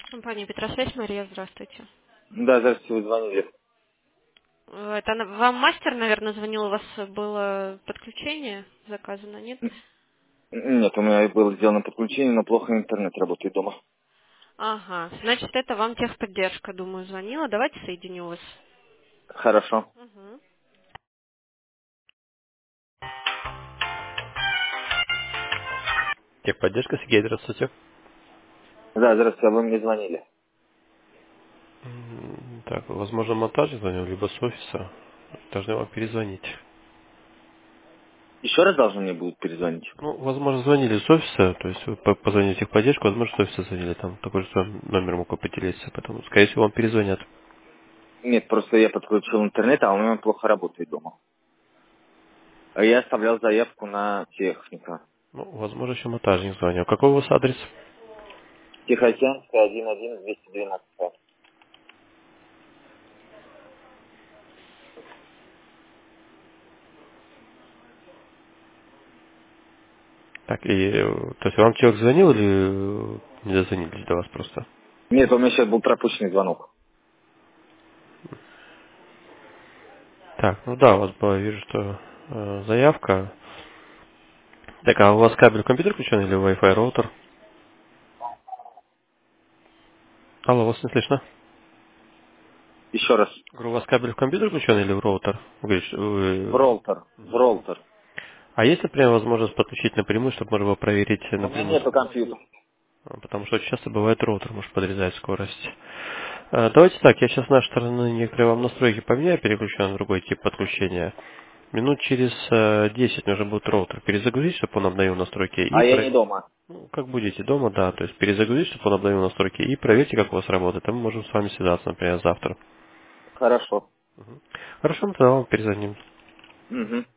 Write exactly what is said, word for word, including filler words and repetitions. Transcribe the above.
Компания Петросвязь, Мария, здравствуйте. Да, здравствуйте, вы звонили. Э, Это на- вам мастер, наверное, звонил, у вас было подключение заказано, нет? Нет, у меня было сделано подключение, но плохо интернет работает дома. Ага, значит, это вам техподдержка, думаю, звонила. Давайте соединю вас. Хорошо. Мгм. Техподдержка, Сергей, здравствуйте. Да, здравствуйте, а вы мне звонили. М, Так, возможно, монтаж звонил, либо с офиса. Должны вам перезвонить. Еще раз должны мне будут перезвонить? Ну, возможно, звонили с офиса, то есть вы по- позвонили в техподдержку, возможно, с офиса звонили, там такой же самый номер мог бы поделиться, поэтому, скорее всего, вам перезвонят. Нет, просто я подключил интернет, а у меня плохо работает дома. А я оставлял заявку на техника. Ну, возможно, еще монтажник звонил. Какой у вас адрес? Тихоокеанская, один один двести двенадцать. Так, и, э, то есть вам человек звонил или э, не дозвонились до вас просто? Нет, у меня сейчас был пропущенный звонок. Так, ну да, у вас была, вижу, что э, заявка. Так, а у вас кабель в компьютер включен или Wi-Fi роутер? Алло, вас не слышно? Еще раз. Говорю, у вас кабель в компьютер включен или в роутер? Вы говорите, что В вы- роутер. В роутер. А есть ли прям возможность подключить напрямую, чтобы можно было проверить У меня напрямую? нету компьютера. А, Потому что очень часто бывает роутер может подрезать скорость. Э, Давайте так, я сейчас с нашей стороны некоторые вам настройки поменяю, переключу на другой тип подключения. Минут через э, десять нужно будет роутер перезагрузить, чтобы он обновил настройки и А я не про- дома. ну, как будете дома, да, то есть перезагрузить, чтобы он обновил настройки и проверьте, как у вас работает. А мы можем с вами связаться, например, завтра. Хорошо. Хорошо, мы тогда вам перезвоним. Угу.